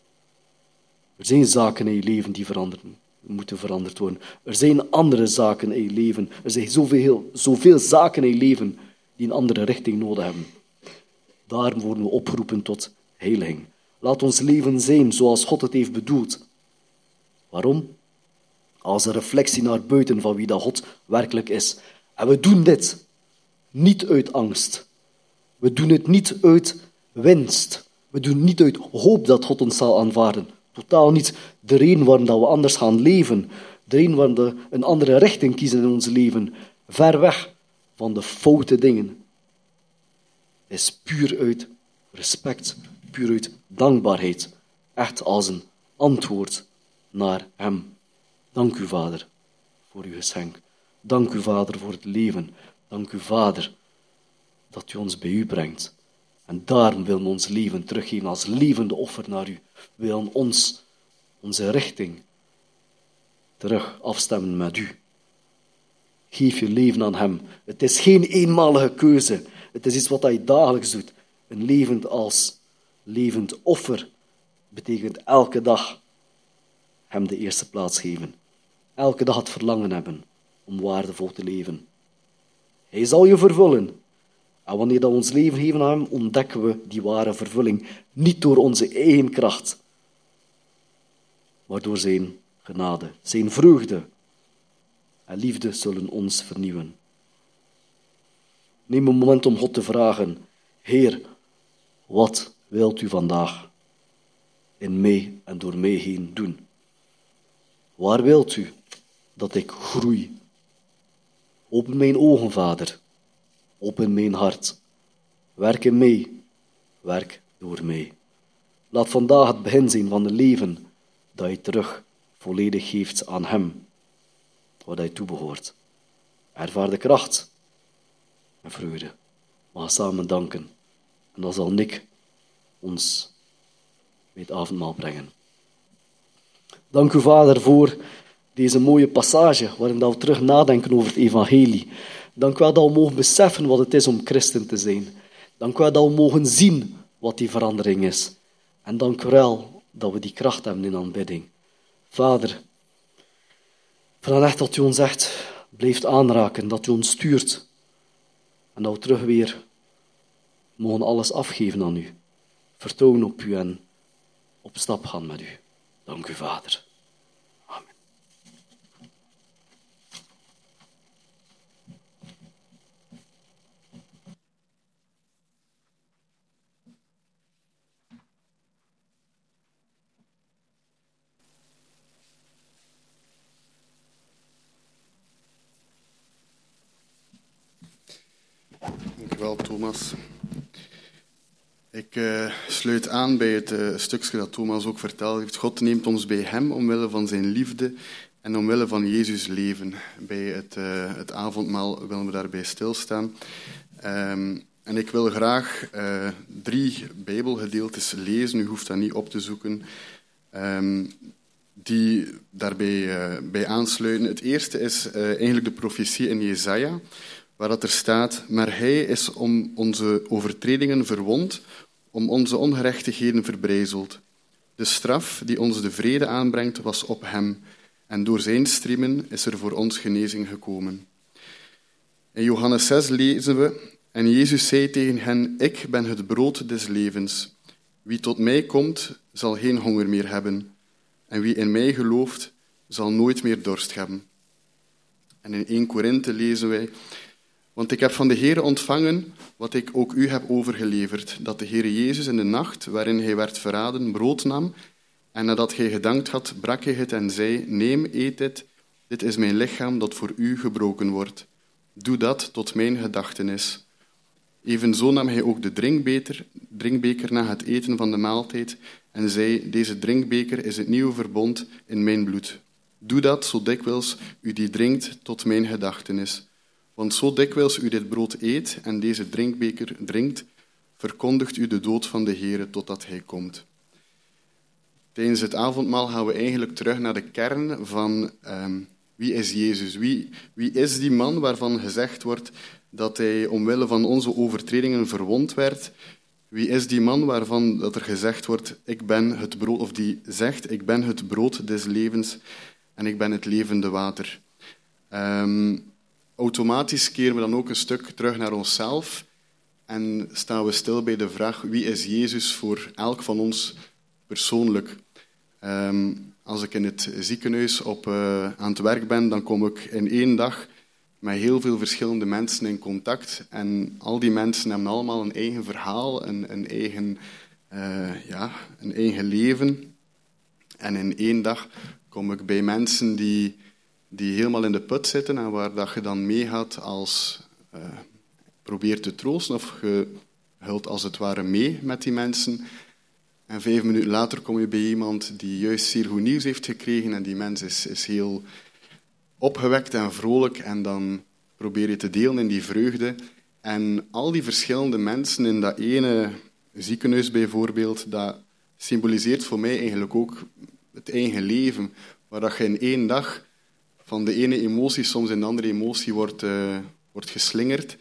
Er zijn zaken in je leven die veranderen, moeten veranderd worden. Er zijn andere zaken in je leven. Er zijn zoveel, zoveel zaken in je leven die een andere richting nodig hebben. Daarom worden we opgeroepen tot heiliging. Laat ons leven zijn zoals God het heeft bedoeld. Waarom? Als een reflectie naar buiten van wie dat God werkelijk is. En we doen dit niet uit angst. We doen het niet uit winst. We doen het niet uit hoop dat God ons zal aanvaarden. Totaal niet de reden waarom dat we anders gaan leven. De reden waarom we een andere richting kiezen in ons leven. Ver weg van de foute dingen. Is puur uit respect, puur uit dankbaarheid. Echt als een antwoord naar Hem. Dank u, Vader, voor uw geschenk. Dank u, Vader, voor het leven. Dank u, Vader, dat u ons bij u brengt. En daarom willen we ons leven teruggeven als levende offer naar u. We willen ons, onze richting, terug afstemmen met u. Geef je leven aan Hem. Het is geen eenmalige keuze. Het is iets wat je dagelijks doet. Een levend als levend offer betekent elke dag Hem de eerste plaats geven. Elke dag het verlangen hebben om waardevol te leven. Hij zal je vervullen. En wanneer we ons leven geven aan Hem, ontdekken we die ware vervulling. Niet door onze eigen kracht, maar door zijn genade. Zijn vreugde en liefde zullen ons vernieuwen. Neem een moment om God te vragen: Heer, wat wilt u vandaag in mij en door mij heen doen? Waar wilt u dat ik groei? Open mijn ogen, Vader. Open mijn hart. Werk in mij, werk door mij. Laat vandaag het begin zijn van een leven dat je terug volledig geeft aan hem, wat hij toebehoort. Ervaar de kracht en vreugde. We gaan samen danken. En dan zal Nick ons bij het avondmaal brengen. Dank u, Vader, voor deze mooie passage waarin we terug nadenken over het evangelie. Dank u wel dat we mogen beseffen wat het is om christen te zijn. Dank u wel dat we mogen zien wat die verandering is. En dank u wel dat we die kracht hebben in aanbidding. Vader, ik vraag echt dat u ons echt blijft aanraken, dat u ons stuurt. En dat we terug weer mogen alles afgeven aan u. Vertrouwen op u en op stap gaan met u. Dank u, Vader. Amen. Dankjewel, Thomas. Ik uh, sluit aan bij het uh, stukje dat Thomas ook verteld heeft. God neemt ons bij hem omwille van zijn liefde en omwille van Jezus' leven. Bij het, uh, het avondmaal willen we daarbij stilstaan. Um, en ik wil graag uh, drie Bijbelgedeeltes lezen. U hoeft dat niet op te zoeken. Um, die daarbij uh, bij aansluiten. Het eerste is uh, eigenlijk de profetie in Jesaja, waar dat er staat: maar hij is om onze overtredingen verwond, om onze ongerechtigheden verbrijzeld. De straf die ons de vrede aanbrengt, was op hem, en door zijn striemen is er voor ons genezing gekomen. In Johannes zes lezen we: en Jezus zei tegen hen: ik ben het brood des levens. Wie tot mij komt, zal geen honger meer hebben. En wie in mij gelooft, zal nooit meer dorst hebben. En in eerste Korinthe lezen wij: want ik heb van de Heere ontvangen wat ik ook u heb overgeleverd, dat de Heere Jezus in de nacht waarin hij werd verraden brood nam, en nadat hij gedankt had, brak hij het en zei: neem, eet dit, dit is mijn lichaam dat voor u gebroken wordt. Doe dat tot mijn gedachtenis. Evenzo nam hij ook de drinkbeker, drinkbeker na het eten van de maaltijd en zei: deze drinkbeker is het nieuwe verbond in mijn bloed. Doe dat zo dikwijls u die drinkt tot mijn gedachtenis. Want zo dikwijls u dit brood eet en deze drinkbeker drinkt, verkondigt u de dood van de Heere totdat hij komt. Tijdens het avondmaal gaan we eigenlijk terug naar de kern van um, wie is Jezus? Wie, wie is die man waarvan gezegd wordt dat hij omwille van onze overtredingen verwond werd? Wie is die man waarvan dat er gezegd wordt: ik ben het brood, of die zegt: ik ben het brood des levens en ik ben het levende water? Um, Automatisch keren we dan ook een stuk terug naar onszelf en staan we stil bij de vraag: wie is Jezus voor elk van ons persoonlijk? Um, als ik in het ziekenhuis op, uh, aan het werk ben, dan kom ik in één dag met heel veel verschillende mensen in contact. En al die mensen hebben allemaal een eigen verhaal, een, een, eigen, uh, ja, een eigen leven. En in één dag kom ik bij mensen die... die helemaal in de put zitten en waar dat je dan meegaat als uh, probeert te troosten of je hult als het ware mee met die mensen. En vijf minuten later kom je bij iemand die juist zeer goed nieuws heeft gekregen en die mens is, is heel opgewekt en vrolijk en dan probeer je te delen in die vreugde. En al die verschillende mensen in dat ene ziekenhuis bijvoorbeeld, dat symboliseert voor mij eigenlijk ook het eigen leven, waar dat je in één dag van de ene emotie soms in de andere emotie wordt, uh, wordt geslingerd.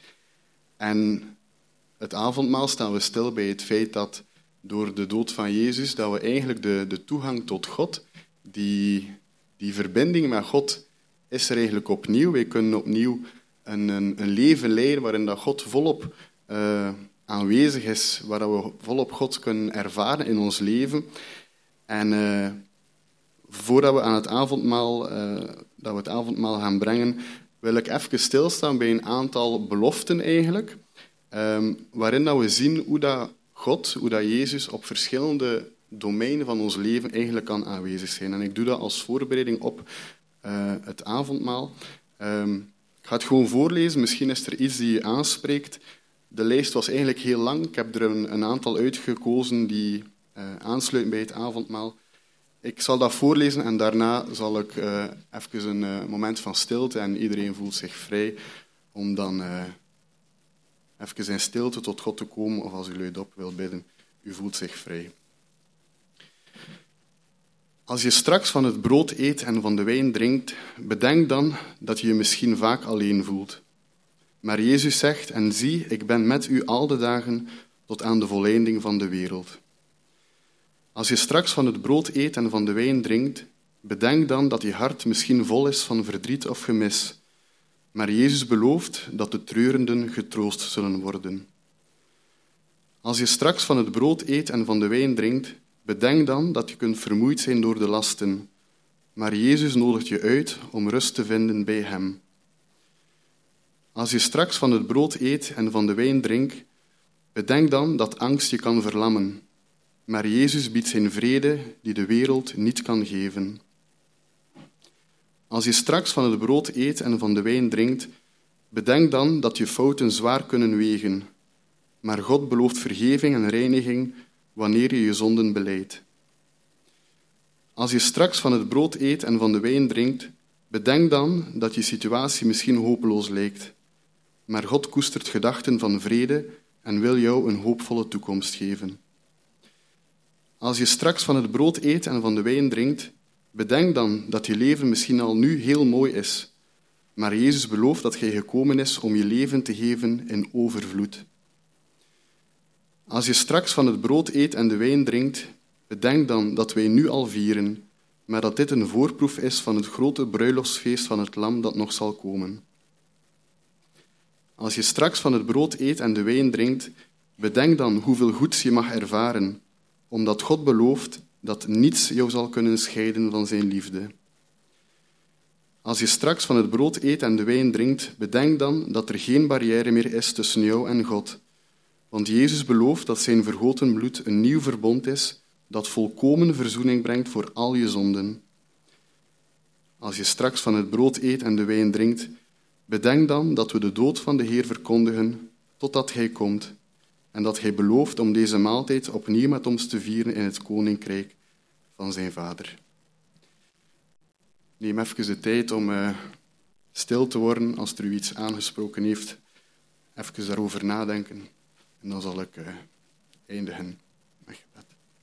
En het avondmaal staan we stil bij het feit dat door de dood van Jezus, dat we eigenlijk de, de toegang tot God, die, die verbinding met God, is er eigenlijk opnieuw. Wij kunnen opnieuw een, een, een leven leiden waarin dat God volop uh, aanwezig is, waar we volop God kunnen ervaren in ons leven. En uh, voordat we aan het avondmaal... Uh, dat we het avondmaal gaan brengen, wil ik even stilstaan bij een aantal beloften eigenlijk, um, waarin dat we zien hoe dat God, hoe dat Jezus op verschillende domeinen van ons leven eigenlijk kan aanwezig zijn. En ik doe dat als voorbereiding op uh, het avondmaal. Um, ik ga het gewoon voorlezen, misschien is er iets die je aanspreekt. de lijst was eigenlijk heel lang. Ik heb er een, een aantal uitgekozen die uh, aansluiten bij het avondmaal. Ik zal dat voorlezen en daarna zal ik uh, even een uh, moment van stilte en iedereen voelt zich vrij om dan uh, even in stilte tot God te komen of als u luidop wilt bidden, u voelt zich vrij. Als je straks van het brood eet en van de wijn drinkt, bedenk dan dat je je misschien vaak alleen voelt. Maar Jezus zegt, en zie, ik ben met u al de dagen tot aan de volleinding van de wereld. Als je straks van het brood eet en van de wijn drinkt, bedenk dan dat je hart misschien vol is van verdriet of gemis. Maar Jezus belooft dat de treurenden getroost zullen worden. Als je straks van het brood eet en van de wijn drinkt, bedenk dan dat je kunt vermoeid zijn door de lasten. Maar Jezus nodigt je uit om rust te vinden bij Hem. Als je straks van het brood eet en van de wijn drinkt, bedenk dan dat angst je kan verlammen. Maar Jezus biedt zijn vrede die de wereld niet kan geven. Als je straks van het brood eet en van de wijn drinkt, bedenk dan dat je fouten zwaar kunnen wegen. Maar God belooft vergeving en reiniging wanneer je je zonden belijdt. Als je straks van het brood eet en van de wijn drinkt, bedenk dan dat je situatie misschien hopeloos lijkt. Maar God koestert gedachten van vrede en wil jou een hoopvolle toekomst geven. Als je straks van het brood eet en van de wijn drinkt, bedenk dan dat je leven misschien al nu heel mooi is. Maar Jezus belooft dat Hij gekomen is om je leven te geven in overvloed. Als je straks van het brood eet en de wijn drinkt, bedenk dan dat wij nu al vieren, maar dat dit een voorproef is van het grote bruiloftsfeest van het Lam dat nog zal komen. Als je straks van het brood eet en de wijn drinkt, bedenk dan hoeveel goeds je mag ervaren, omdat God belooft dat niets jou zal kunnen scheiden van zijn liefde. Als je straks van het brood eet en de wijn drinkt, bedenk dan dat er geen barrière meer is tussen jou en God. Want Jezus belooft dat zijn vergoten bloed een nieuw verbond is dat volkomen verzoening brengt voor al je zonden. Als je straks van het brood eet en de wijn drinkt, bedenk dan dat we de dood van de Heer verkondigen totdat Hij komt en dat Hij belooft om deze maaltijd opnieuw met ons te vieren in het koninkrijk van zijn Vader. Neem even de tijd om uh, stil te worden als er u iets aangesproken heeft. Even daarover nadenken en dan zal ik uh, eindigen met gebed.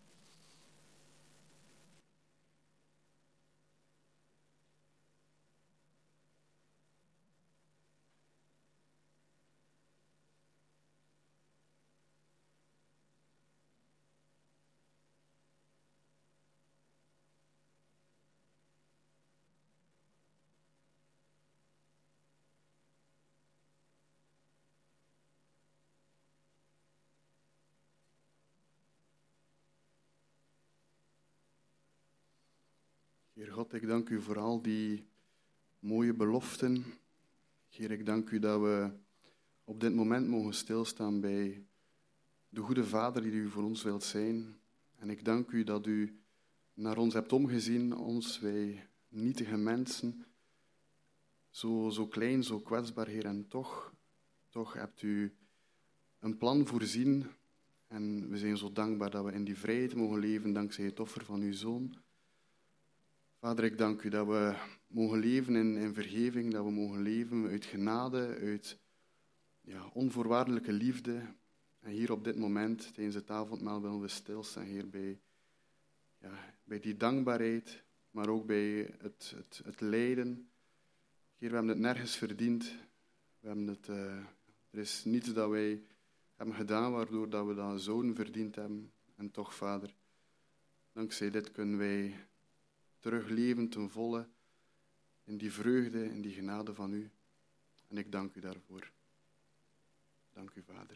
Heer God, ik dank u voor al die mooie beloften. Heer, ik dank u dat we op dit moment mogen stilstaan bij de goede Vader die u voor ons wilt zijn. En ik dank u dat u naar ons hebt omgezien, ons, wij nietige mensen, zo, zo klein, zo kwetsbaar, Heer. En toch, toch hebt u een plan voorzien. En we zijn zo dankbaar dat we in die vrijheid mogen leven dankzij het offer van uw Zoon. Vader, ik dank u dat we mogen leven in, in vergeving, dat we mogen leven uit genade, uit ja, onvoorwaardelijke liefde. En hier op dit moment, tijdens het avondmaal, willen we stilstaan, Heer, bij, ja, bij die dankbaarheid, maar ook bij het, het, het lijden. Heer, we hebben het nergens verdiend. We hebben het, uh, er is niets dat wij hebben gedaan waardoor dat we dat zouden verdiend hebben. En toch, Vader, dankzij dit kunnen wij terugleven ten volle in die vreugde, in die genade van u. En ik dank u daarvoor. Dank u, Vader.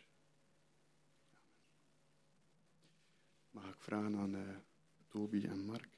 Mag ik vragen aan uh, Toby en Mark?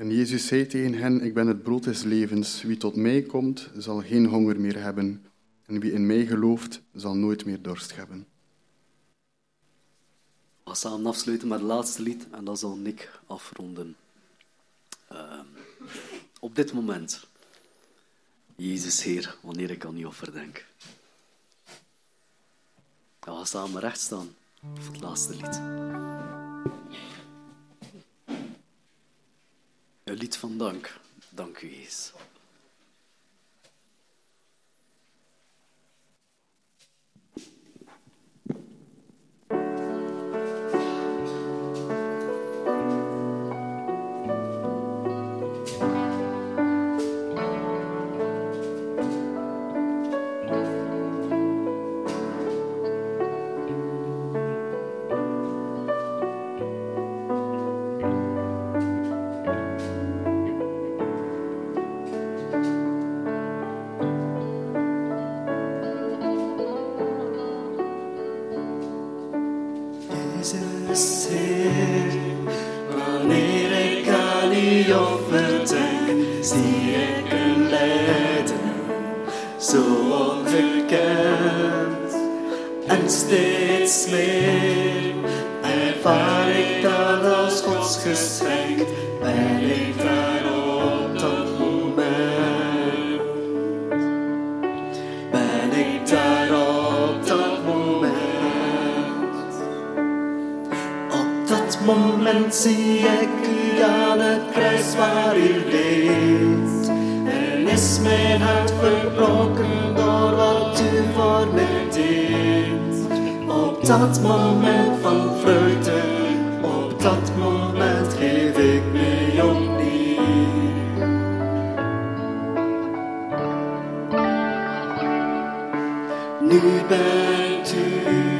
En Jezus zei tegen hen, ik ben het brood des levens. Wie tot mij komt, zal geen honger meer hebben. En wie in mij gelooft, zal nooit meer dorst hebben. We gaan samen afsluiten met het laatste lied en dat zal Nick afronden. Uh, op dit moment. Jezus Heer, wanneer ik aan u offer denk. We gaan samen recht staan voor het laatste lied. Een lied van dank. Dank u, Jezus. Jezus Heer, wanneer ik aan u offer denk, zie ik een lijden zo ongekend. En steeds meer ervaar ik dat als Gods geschenk, ben ik daar op dat moment. Ben ik daar op dat moment. Op dat moment zie ik u aan het kruis waar u leed. En is mijn hart verbroken door wat u voor mij deed. Op dat moment van vreugde, op dat moment geef ik mij opnieuw. Nu bent u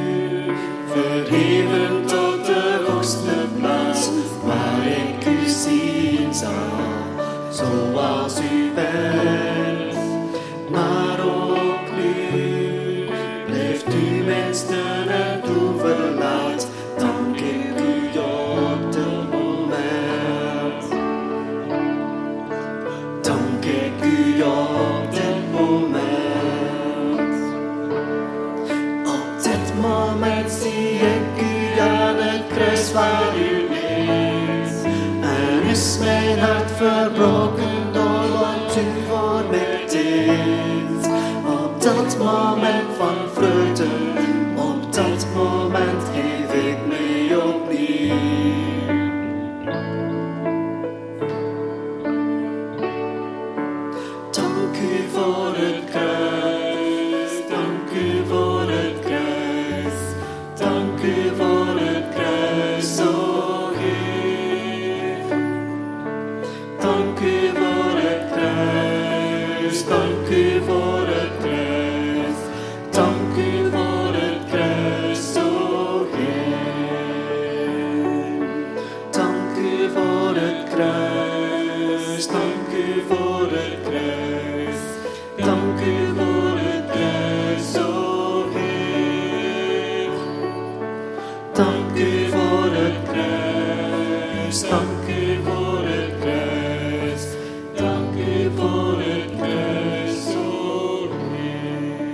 verheven tot de hoogste plaats, waar ik u zien zal, zoals u bent. Maar ook nu blijft u mijn steun en toeverlaat, dank ik u op dit moment. Dank ik u op dit moment. Op dit moment zie ik u aan het kruis waar u leed. En is mijn hart verbroken door wat u voor mij deed. Op dat moment van vreugde, op dat moment geef ik mij opnieuw. Dank u voor het kruis, dank u voor het kruis, dank u voor het kruis, o Heer. Dank u voor het kruis, dank u voor het kruis, dank u voor het kruis, o Heer. Dank u voor het kruis, dank u voor het kruis, dank u voor het kruis, o Heer. Dank u voor het kruis, dank u voor het kruis, dank u voor het kruis, o Heer.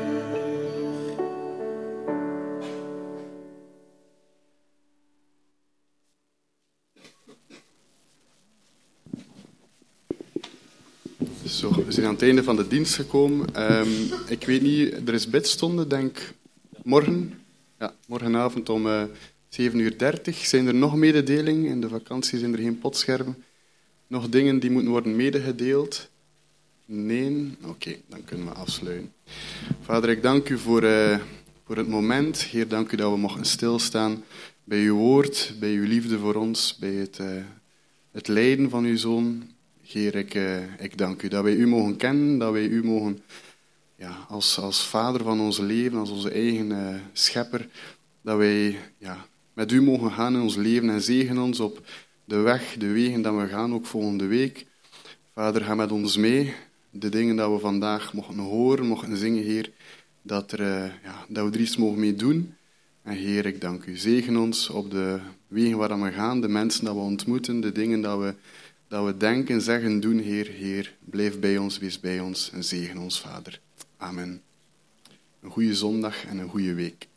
Zo, we zijn aan het einde van de dienst gekomen. Um, ik weet niet, er is bidstonde, denk morgen. Ja, morgenavond om uh, zeven uur dertig. Zijn er nog mededelingen? In de vakantie zijn er geen potschermen. Nog dingen die moeten worden medegedeeld? Nee? Oké, okay, dan kunnen we afsluiten. Vader, ik dank u voor, uh, voor het moment. Heer, dank u dat we mochten stilstaan bij uw woord, bij uw liefde voor ons, bij het, uh, het lijden van uw zoon. Heer, ik, uh, ik dank u dat wij u mogen kennen, dat wij u mogen, ja, als, als vader van ons leven, als onze eigen uh, schepper, dat wij ja, met u mogen gaan in ons leven en zegen ons op de weg, de wegen dat we gaan, ook volgende week. Vader, ga met ons mee. De dingen dat we vandaag mochten horen, mochten zingen, Heer, dat, er, uh, ja, dat we er iets mogen mee doen. En Heer, ik dank u. Zegen ons op de wegen waar we gaan, de mensen dat we ontmoeten, de dingen dat we dat we denken, zeggen, doen, Heer, Heer. Blijf bij ons, wees bij ons en zegen ons, Vader. Amen. Een goede zondag en een goede week.